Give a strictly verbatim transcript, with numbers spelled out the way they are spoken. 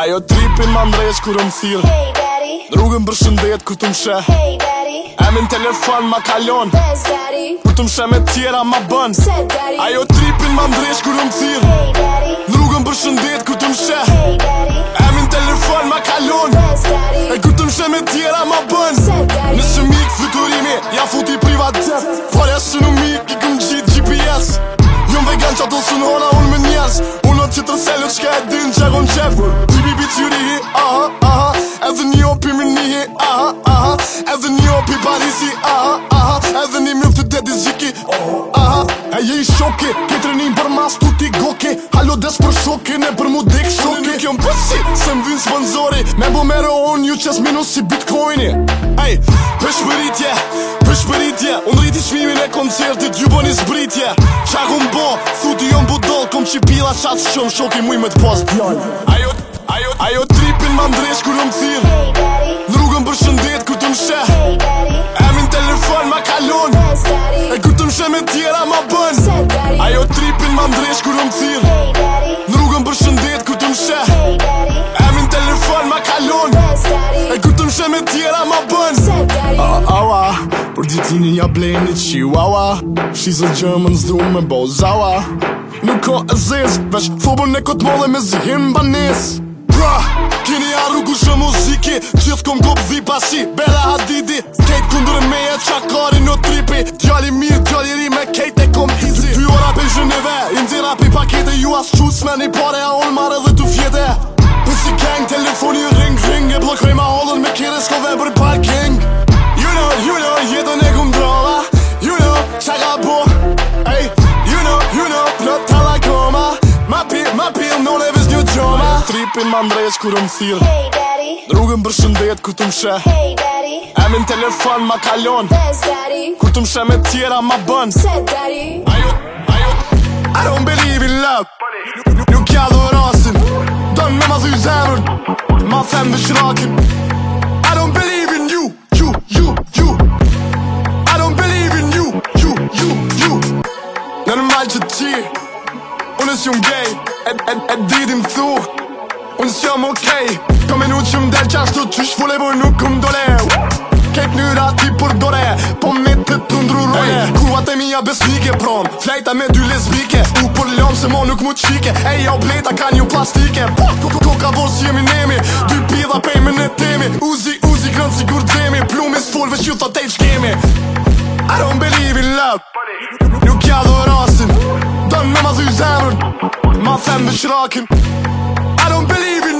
Ajo tripin ma ndresh kur më thirr. Hey daddy, Rrugën për shëndet kur të më sheh. hey daddy, Emin telefon ma kalon, yes daddy, kur të më sheh me tjera ma bën. said daddy, Ajo tripin ma ndresh kur më thirr. hey daddy, Rrugën për shëndet kur të më sheh. hey daddy, Emin telefon ma kalon, yes daddy, e kur të më sheh me tjera ma bën. said daddy, Nëse mik fluturimi, ja futi privat jet. Fare së në mik, i këm gjit G P S. Jom vegan që ato së në hona unë me njerës. Unë atë që të selët shka e din që e kon qep. Tibi bi Zürihi, aha, aha. Edhe një opi Minihi, aha, aha. Edhe një opi Parisi, aha, aha. Edhe një mjëf të dedi ziki, aha. E je i shoki, ke trenim për mas tu ti goki. Halo des për shoki, ne për mu dik shoki. Nuk jom pësi, se më vin sponsori. Me bo mero unë ju qes minus si bitcoini. Ej, për shpëritje, për shpëritje. Unë rriti shmimin e koncertit, ju bëni zbritje. Qa kum bo, thuti jom budol. Kom që pila qatë shumë, shoki muj me t'post djall. Ajo, ajo, ajo tripin ma ndresh kur më thirr. hey daddy, Në rrugën për shëndet kur të më sheh. hey daddy, Emin telefon ma kalon, yes daddy, e kur të më sheh me tjera ma bën. said daddy, Ajo tripin ma ndresh kur më thirr. hey daddy, Në rrugën për shëndet kur të më sheh. hey daddy, Emin telefon ma kalon, yes daddy, e kur të më sheh me tjera ma bën. said daddy, Ah, awa, për ditinin ja blejnë një chihuahua. She's a German s'du me bozawa. Nuk ko e zez, veç thobën e këtë molle me zihim banes. Bra, keni arru ku shë muziki, gjithë kom kop dhi pasi, Bella Hadidi. Kejt kundër me e qakari në tripi, djali mirë, djali ri me kejt e kom easy. Ty ora pe Zheneve, i ndira pi pakete, ju as qus me një pare, a unë mare dhe tu fjete. Pussy gang, telefoni ring ring, e blokrej ma hollën me kire s'kove për parking. You know, you know, jetën e kum drova. You know, qa ka bo. Ey, you know, you know, plot tala koma. Ma pi, ma pi, non e vis një gjoma. Tripin ma ndresh kur më thirr. hey daddy, Rrugën për shëndet kur të më sheh. hey daddy, Emin telefon ma kalon, yes daddy, kur të më sheh me tjera ma bën. said daddy, Ajo, ajo, I don't believe in love. Nuk ja do rasin, don me ma thy zemrën, ma them me shrakin. I don't believe in you, you, you, you. I don't believe in you, you, you, you. Normal që ti, unë s'jum gay, e, e, e ditim thu, unë s'jom okej. Ka minut që m'del qashtu qysh fule por nuk këm dole. Kejt një rati për dore, po me të të ndrurone. Kuat e mija besnike prom, flejta me dy lesbike. U për lom se mo nuk mu qike, ej ja u bleta ka një plastike. Koka vor si jemi nemi, dy pidha pejme në temi. Uzi, uzi grënë si kur dhemi, plumi s'full veç ju thot e qkemi. I don't believe in love. Nuk ja do rasin, don me ma thy zemrën, ma them me shrakin. I don't believe in